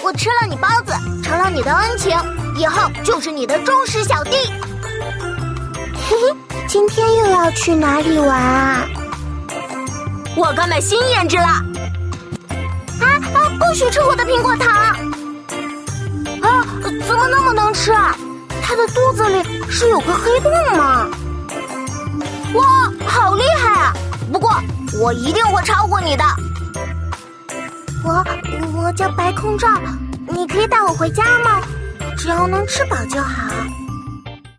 我吃了你包子，成了你的恩情，以后就是你的忠实小弟。 嘿嘿，今天又要去哪里玩啊？ 我刚买新胭脂了。不许吃我的苹果糖！怎么那么能吃啊？它的肚子里是有个黑洞吗？哇，好厉害啊！不过我一定会超过你的。 我叫白空照，你可以带我回家吗？只要能吃饱就好。